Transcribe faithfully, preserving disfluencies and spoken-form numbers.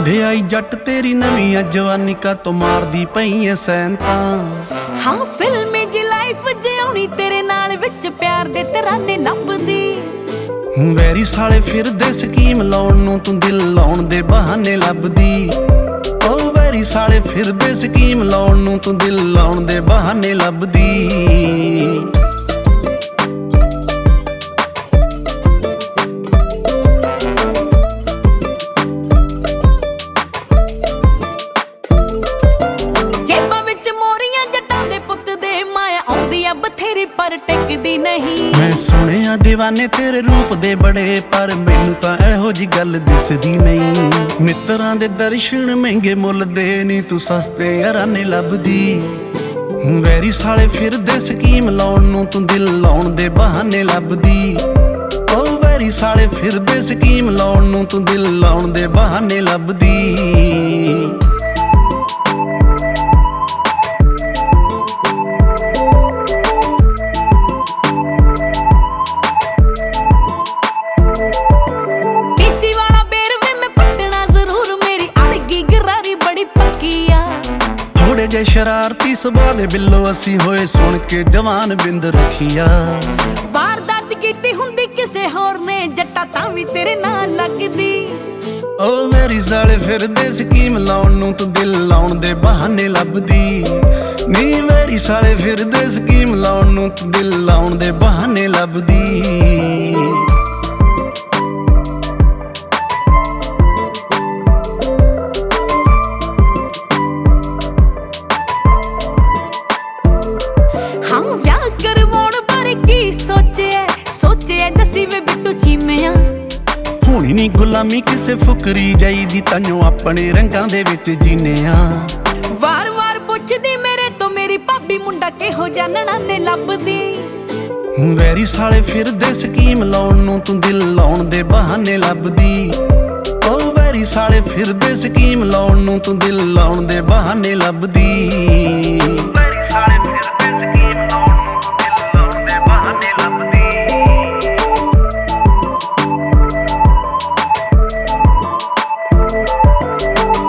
ਮੁੰਡਿਆਈ ਜੱਟ ਤੇਰੀ ਨਵੀਂ ਆ ਜਵਾਨੀ ਕਾ ਤੋਂ ਮਾਰਦੀ ਪਈ ਐ ਸੈਨ ਤਾਂ। ਹਾਂ ਫਿਲਮੀ ਜੀ ਲਾਈਫ ਜਿਉਣੀ ਤੇਰੇ ਨਾਲ ਵਿੱਚ ਪਿਆਰ ਦੇ ਤਰਾਨੇ ਲੱਭਦੀ। ਵੈਰੀ ਸਾਲੇ ਫਿਰਦੇ ਸਕੀਮ ਲਾਉਣ ਨੂੰ ਤੂੰ ਦਿਲ ਲਾਉਣ ਦੇ ਬਹਾਨੇ ਲੱਭਦੀ। ਓ ਵੈਰੀ ਸਾਲੇ ਫਿਰਦੇ ਸਕੀਮ ਲਾਉਣ ਨੂੰ ਤੂੰ ਦਿਲ ਲਾਉਣ ਦੇ ਬਹਾਨੇ ਲੱਭਦੀ। ਬਥੇਰੀ ਪਰ ਟਿਕਦੀ ਨਹੀਂ। ਮੈਂ ਸੁਣਿਆ ਦੀਵਾਨੇ ਤੇਰੇ ਰੂਪ ਦੇ ਬੜੇ, ਪਰ ਮੈਨੂੰ ਤਾਂ ਇਹੋ ਜੀ ਗੱਲ ਦਿਸਦੀ ਨਹੀਂ। ਮਿੱਤਰਾਂ ਦੇ ਦਰਸ਼ਨ ਮਹਿੰਗੇ ਮੁੱਲ ਦੇ ਨੀ ਤੂੰ ਸਸਤੇ ਯਾਰਾਨੇ ਲੱਭਦੀ। ਵੈਰੀ ਸਾਲੇ ਫਿਰਦੇ ਸਕੀਮ ਲਾਉਣ ਨੂੰ ਤੂੰ ਦਿਲ ਲਾਉਣ ਦੇ ਬਹਾਨੇ ਲੱਭਦੀ। ਓ ਵੈਰੀ ਸਾਲੇ ਫਿਰਦੇ ਸਕੀਮ ਲਾਉਣ ਨੂੰ ਤੂੰ ਦਿਲ ਲਾਉਣ ਦੇ ਬਹਾਨੇ ਲੱਭਦੀ। ਥੋੜੇ ਜੇ ਸ਼ਰਾਰਤੀ ਸੁਭਾਅ ਦੇ ਬਿੱਲੋ ਅਸੀਂ ਹੋਏ, ਸੁਣ ਕੇ ਜਵਾਨ ਬਿੰਦ ਰੱਖੀਆ। ਵਾਰਦਾਤ ਕੀਤੀ ਹੁੰਦੀ ਕਿਸੇ ਹੋਰ ਨੇ, ਜੱਟਾ ਤਾਂ ਵੀ ਤੇਰੇ ਨਾਲ ਲੱਗਦੀ। ਓ ਮੇਰੀ ਸਾਲੇ ਫਿਰਦੇ ਸਕੀਮ ਲਾਉਣ ਨੂੰ ਤੂੰ ਦਿਲ ਲਾਉਣ ਦੇ ਬਹਾਨੇ ਲੱਭਦੀ। ਨੀ ਮੇਰੀ ਸਾਲੇ ਫਿਰਦੇ ਸਕੀਮ ਲਾਉਣ ਨੂੰ ਤੂੰ ਦਿਲ ਲਾਉਣ ਦੇ ਬਹਾਨੇ ਲੱਭਦੀ। ਹੋਣੀ ਨੀ ਗੁਲਾਮੀ ਕਿਸੇ ਫੁਕਰੀ ਜਾਈਦੀ, ਤਾਂਯੋ ਆਪਣੇ ਰੰਗਾਂ ਦੇ ਵਿੱਚ ਜੀਨੇ ਆ। ਵਾਰ ਵਾਰ ਪੁੱਛਦੀ ਮੇਰੇ ਤੋਂ ਮੇਰੀ ਭਾਬੀ ਮੁੰਡਾ ਕਿਹੋ ਜਾਨਣਾ ਨੇ ਲੱਭਦੀ। ਵੈਰੀ ਸਾਲੇ ਫਿਰਦੇ ਸਕੀਮ ਲਾਉਣ ਨੂੰ ਤੂੰ ਦਿਲ ਲਾਉਣ ਦੇ ਬਹਾਨੇ ਲੱਭਦੀ। ਓ ਵੈਰੀ ਸਾਲੇ ਫਿਰਦੇ ਸਕੀਮ ਲਾਉਣ ਨੂੰ ਤੂੰ ਦਿਲ ਲਾਉਣ ਦੇ ਬਹਾਨੇ ਲੱਭਦੀ।